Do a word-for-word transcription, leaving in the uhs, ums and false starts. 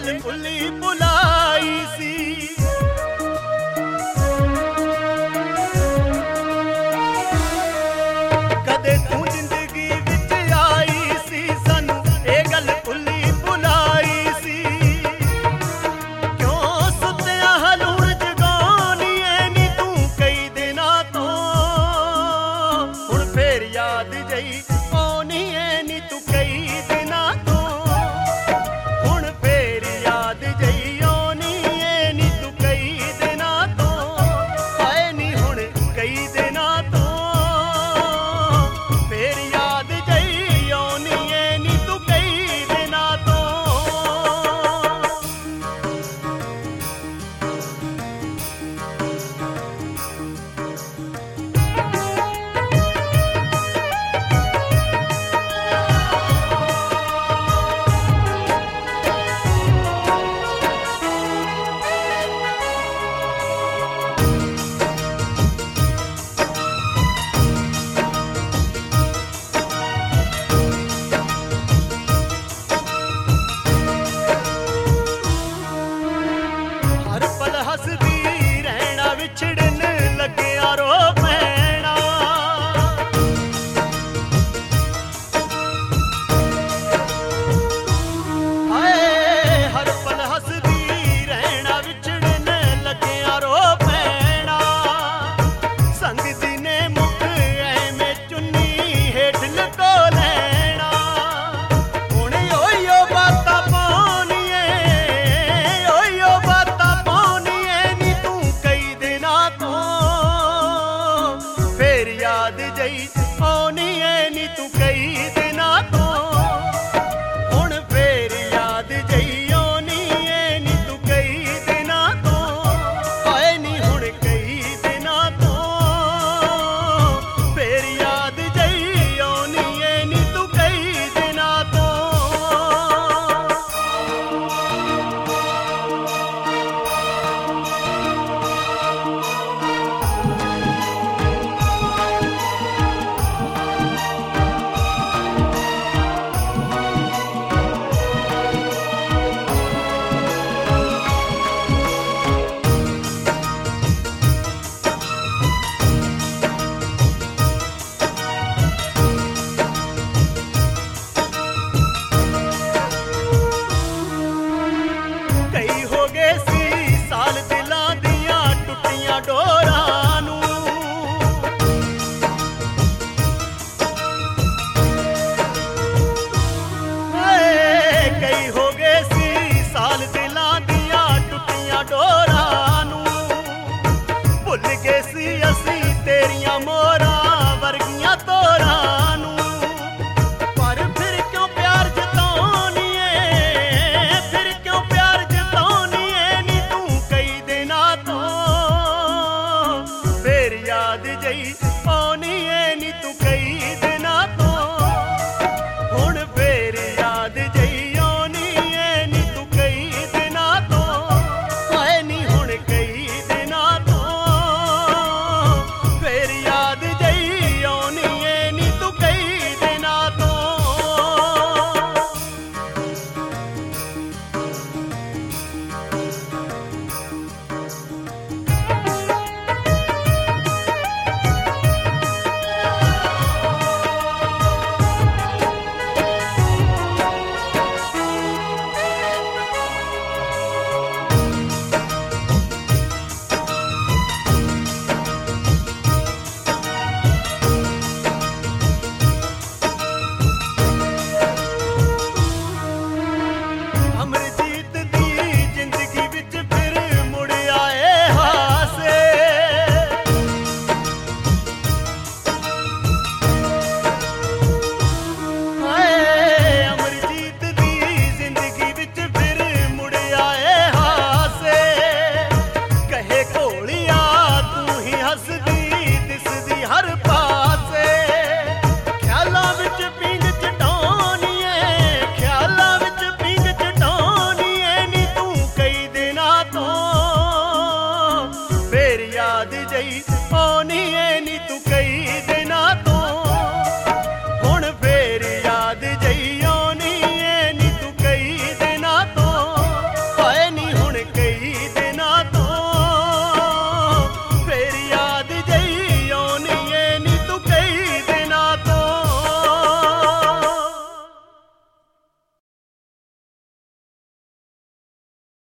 ਗੱਲ ਭੁੱਲੀ ਭੁਲਾਈ ਸੀ। ਕਦੇ ਤੂੰ ਜ਼ਿੰਦਗੀ ਵਿੱਚ ਆਈ ਸੀ, ਸਾਨੂੰ ਇਹ ਗੱਲ ਭੁੱਲੀ ਭੁਲਾਈ ਸੀ। ਕਿਉਂ ਸੁੱਤਿਆ ਹਲੂਣ ਜਗਾਉਣੀ ਏ ਨੀ ਤੂੰ ਕਈ ਦਿਨਾਂ ਤੋਂ, ਹੁਣ ਫੇਰ ਯਾਦ ਜਈ ਆਉਣੀ ਏ ਨੀ ਤੂੰ ਕਈ ਦਿਨਾਂ ਤੋਂ। ਹੁਣ ਫੇਰ ਯਾਦ ਜਈ ਆਉਣੀ ਏ ਨੀ ਤੂੰ ਕਈ ਦਿਨਾਂ ਤੋਂ, ਹਾਏ ਨੀ ਹੁਣ ਕਈ ਦਿਨਾਂ ਤੋਂ। ਫੇਰ ਯਾਦ ਜਈ ਆਉਣੀ ਏ ਨੀ ਤੂੰ ਕਈ ਦਿਨਾਂ ਤੋਂ। ਹਰ ਪਲ ਹੱਸਦੀ ਰਹਿਣਾ, ਵਿਛੜਨ ਲੱਗਿਆ ਰੋ ਪੈਣਾ। ਹਾਏ ਹਰ ਪਲ ਹੱਸਦੀ ਰਹਿਣਾ, ਵਿਛੜਨ ਲੱਗਿਆ ਰੋ ਪੈਣਾ। ਸੰਗ ਦੀ ਨੇ ਮੁੱਖ ਐਵੇਂ ਚੁੰਨੀ ਹੇਠ ਲੁਕੋ ਲੈਣਾ। ਹੁਣ ਓਯੋ ਬਾਤਾਂ ਪਾਉਣੀਏ, ਓਯੋ ਬਾਤਾਂ ਪਾਉਣੀਏ ਨੀ ਤੂੰ ਕਈ ਦਿਨਾਂ ਤੋਂ। ਫੇਰ ਯਾਦ ਜਈ ਆਉਣੀ ਏ ਨੀ ਤੂੰ ਕਈ ਦਿਨਾਂ ਤੋਂ। ਹੁਣ ਫੇਰ ਯਾਦ ਜਈ ਆਉਣੀ ਏ ਨੀ ਤੂੰ ਕਈ ਦਿਨਾਂ ਤੋਂ, ਹਾਏ ਨੀ ਹੁਣ ਕਈ ਦਿਨਾਂ ਤੋਂ। ਫੇਰ ਯਾਦ ਜਈ ਆਉਣੀ ਏ ਨੀ ਤੂੰ ਕਈ ਦਿਨਾਂ ਤੋਂ। ਕਈ ਹੋ ਗਏ ਸੀ ਸਾਲ ਦਿਲਾਂ ਦੀਆਂ ਟੁੱਟੀਆਂ ਡੋਰਾਂ ਨੂੰ। ਹਾਏ ਕਈ ਹੋ ਗਏ ਸੀ ਸਾਲ ਦਿਲਾਂ ਦੀਆਂ ਟੁੱਟੀਆਂ ਡੋਰਾਂ ਨੂੰ। ਭੁੱਲ ਗਏ ਸੀ ਅਸੀਂ ਤੇਰੀਆਂ ਮੋਹਰਾਂ ਵਰਗੀਆਂ ਤੋਰਾਂ ਨੂੰ। ਪਰ ਫਿਰ ਕਿਉਂ ਪਿਆਰ ਜਤਾਉਣੀ ਏ, ਫਿਰ ਕਿਉਂ ਪਿਆਰ ਜਤਾਉਣੀ ਏ ਨੀ ਤੂੰ ਕਈ ਦਿਨਾਂ ਤੋਂ। ਫੇਰ ਯਾਦ ਜਈ ਆਉਣੀ ਏ ਨੀ ਤੂੰ ਕਈ ਦਿਨਾਂ ਤੋਂ। ਹੁਣ ਫੇਰ ਯਾਦ ਜਈ ਆਉਣੀ ਏ ਨੀ ਤੂੰ ਕਈ ਦਿਨਾਂ ਤੋਂ, ਹਾਏ ਨੀ ਹੁਣ ਕਈ ਦਿਨਾਂ ਤੋਂ। ਫੇਰ ਯਾਦ ਜਈ ਆਉਣੀ ਏ ਨੀ ਤੂੰ ਕਈ ਦਿਨਾਂ ਤੋਂ। ਅਮਰਜੀਤ ਦੀ ਜ਼ਿੰਦਗੀ ਵਿੱਚ ਫਿਰ ਮੁੜ ਆਏ ਹਾਸੇ। ਹਾਏ ਅਮਰਜੀਤ ਦੀ ਜ਼ਿੰਦਗੀ ਵਿੱਚ ਫਿਰ ਮੁੜ ਆਏ ਹਾਸੇ। ਕਹੇ ਘੋਲੀਆ ਤੂੰ ਹੀ ਹੱਸਦੀ ਦਿਸਦੀ ਹਰ ਪਾਸੇ। ਖਿਆਲਾਂ ਵਿੱਚ ਪੀਂਘ ਚਟਾਉਣੀ ਏ, ਖਿਆਲਾਂ ਵਿੱਚ ਪੀਂਘ ਚਟਾਉਣੀ ਏ ਨੀ ਤੂੰ ਕਈ ਦਿਨਾਂ ਤੋਂ। ਫੇਰ ਯਾਦ ਜਈ ਆਉਣੀ ਏ